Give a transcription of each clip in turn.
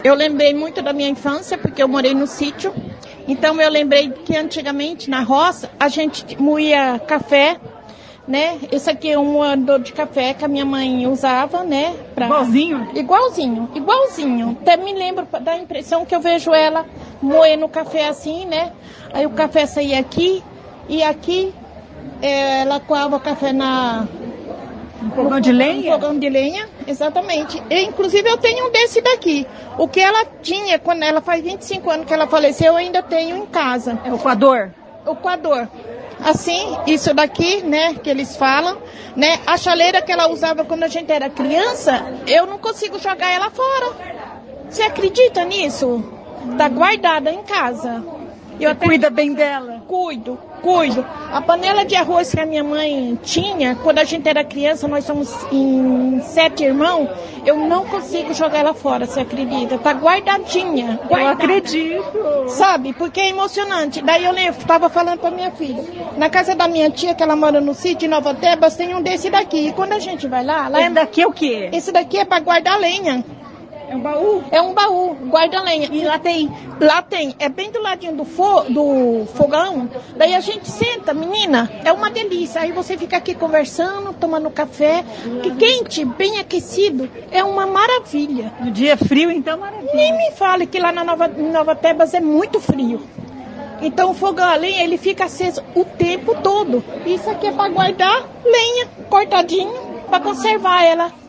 Eu lembrei muito da minha infância, porque eu morei no sítio. Então eu lembrei que antigamente na roça a gente moía café, né? Esse aqui é um moedor de café que a minha mãe usava, né? Igualzinho? Igualzinho. Até me lembro da impressão que eu vejo ela moendo o café assim, né? Aí o café saía aqui e aqui ela coava o café Um fogão de lenha? Um fogão de lenha, exatamente. Inclusive eu tenho um desse daqui. O que ela tinha, quando ela faz 25 anos que ela faleceu, eu ainda tenho em casa. É o coador? O coador. Assim, isso daqui, né, que eles falam, né, a chaleira que ela usava quando a gente era criança, eu não consigo jogar ela fora. Você acredita nisso? Tá guardada em casa. Você cuida bem dela? Cuido. A panela de arroz que a minha mãe tinha, quando a gente era criança, nós somos em 7 irmãos, eu não consigo jogar ela fora, você acredita? Tá guardadinha. Eu acredito. Sabe? Porque é emocionante. Daí eu estava falando pra minha filha, na casa da minha tia, que ela mora no sítio, em Nova Tebas, tem um desse daqui. E quando a gente vai lá... Esse daqui é o quê? Esse daqui é pra guardar lenha. É um baú? É um baú, guarda-lenha. E lá tem. É bem do ladinho do fogão. Daí a gente senta, menina, é uma delícia. Aí você fica aqui conversando, tomando café. Que quente, bem aquecido, é uma maravilha. No dia frio, então, maravilha. Nem me fale que lá em Nova Tebas é muito frio. Então o fogão a lenha, ele fica aceso o tempo todo. Isso aqui é para guardar lenha, cortadinho, para conservar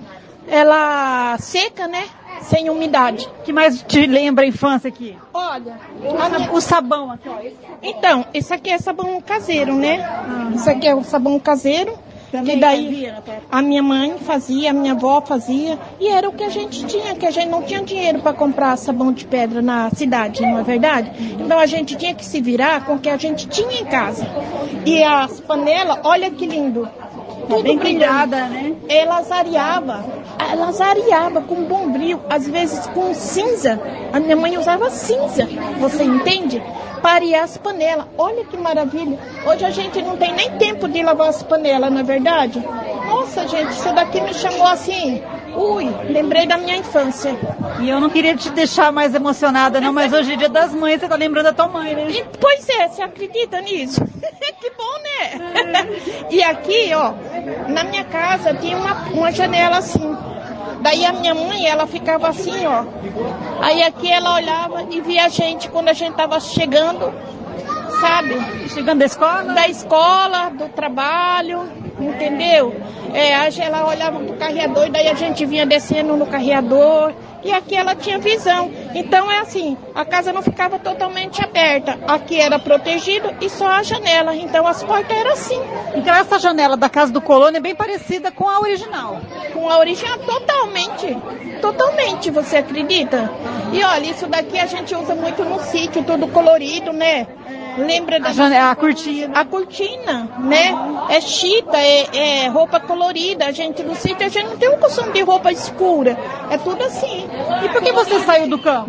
ela seca, né? Sem umidade. O que mais te lembra a infância aqui? Olha, o sabão aqui, ó. Então, esse aqui é sabão caseiro, né? Isso aqui é o sabão caseiro. Também que daí a minha mãe fazia, a minha avó fazia. E era o que a gente tinha, que a gente não tinha dinheiro para comprar sabão de pedra na cidade, não é verdade? Então a gente tinha que se virar com o que a gente tinha em casa. E as panelas, olha que lindo. Tudo bem brilhado, né? Elas areava com bombril, às vezes com cinza. A minha mãe usava cinza, você entende? Para arear as panelas. Olha que maravilha. Hoje a gente não tem nem tempo de lavar as panelas, não é verdade? Nossa, gente, isso daqui me chamou assim. Lembrei da minha infância. E eu não queria te deixar mais emocionada, não, mas hoje é Dia das Mães, você tá lembrando da tua mãe, né? Pois é, você acredita nisso? Que bom, né? E aqui, ó, na minha casa tinha uma janela assim. Daí a minha mãe, ela ficava assim, ó. Aí aqui ela olhava e via a gente quando a gente tava chegando, sabe? Chegando da escola? Da escola, do trabalho, entendeu? Ela olhava pro carreador e daí a gente vinha descendo no carreador. E aqui ela tinha visão. Então é assim, a casa não ficava totalmente aberta. Aqui era protegido e só a janela. Então as portas eram assim. Então essa janela da casa do colono é bem parecida com a original. Com a original, totalmente, você acredita? E olha, isso daqui a gente usa muito no sítio, tudo colorido, né? Lembra da a cortina? A cortina, né? É chita, é roupa colorida. A gente no sítio, a gente não tem um costume de roupa escura. É tudo assim. E por que você saiu do campo?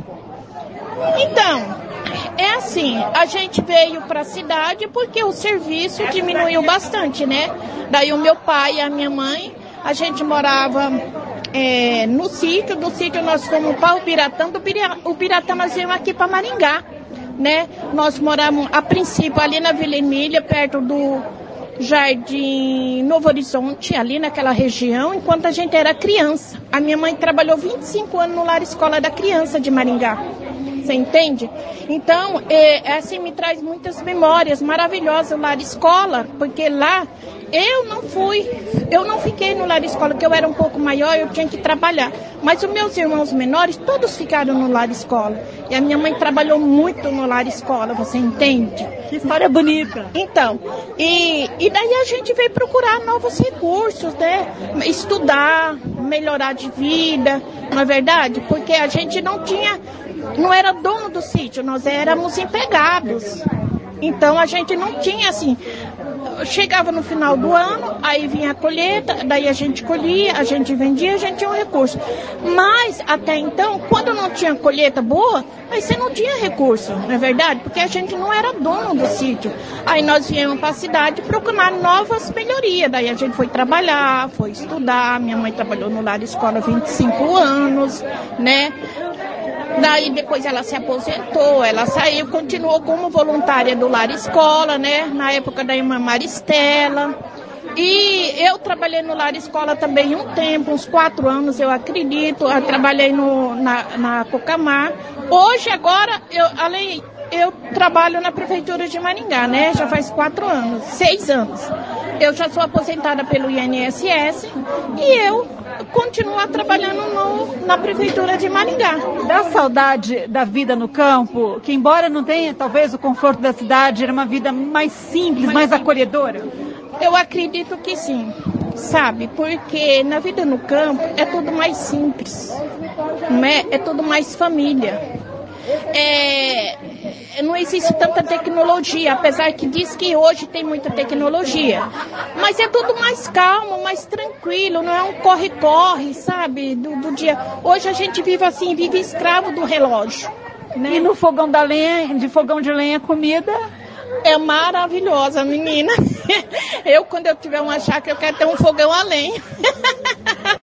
Então, é assim, a gente veio para a cidade porque o serviço diminuiu bastante, né? Daí o meu pai e a minha mãe, a gente morava no sítio. Do sítio nós fomos para o Ubiratã. Do Ubiratã nós viemos aqui para Maringá. Né? Nós moramos a princípio ali na Vila Emília, perto do Jardim Novo Horizonte, ali naquela região, enquanto a gente era criança. A minha mãe trabalhou 25 anos no Lar Escola da Criança de Maringá. Você entende? Então, assim, me traz muitas memórias maravilhosas o Lar Escola, porque lá eu não fiquei no Lar Escola, porque eu era um pouco maior, eu tinha que trabalhar. Mas os meus irmãos menores, todos ficaram no Lar Escola. E a minha mãe trabalhou muito no Lar Escola, você entende? Que história bonita. Então, e daí a gente veio procurar novos recursos, né? Estudar, melhorar de vida, não é verdade? Porque a gente não era dono do sítio, nós éramos empregados. Então a gente não tinha assim, chegava no final do ano, aí vinha a colheita, daí a gente colhia, a gente vendia, a gente tinha um recurso. Mas até então, quando não tinha colheita boa, aí você não tinha recurso, não é verdade? Porque a gente não era dono do sítio. Aí nós viemos para a cidade procurar novas melhorias. Daí a gente foi trabalhar, foi estudar. Minha mãe trabalhou no Lar Escola 25 anos, né? Daí depois ela se aposentou, ela saiu, continuou como voluntária do Lar Escola, né? Na época da irmã Maristela. E eu trabalhei no Lar Escola também um tempo, uns 4 anos, eu acredito. Eu trabalhei na Cocamar. Hoje, agora, eu trabalho na Prefeitura de Maringá, né? Já faz 6 anos. Eu já sou aposentada pelo INSS e eu continuo trabalhando na Prefeitura de Maringá. Dá saudade da vida no campo, que embora não tenha talvez o conforto da cidade, era uma vida mais simples, mais acolhedora? Eu acredito que sim, sabe? Porque na vida no campo é tudo mais simples, não é? É tudo mais família. Não existe tanta tecnologia, apesar que diz que hoje tem muita tecnologia. Mas é tudo mais calmo, mais tranquilo, não é um corre-corre, sabe? Do dia. Hoje a gente vive assim, vive escravo do relógio. Né? E no fogão de lenha, comida? É maravilhosa, menina. Quando eu tiver uma chácara, eu quero ter um fogão a lenha.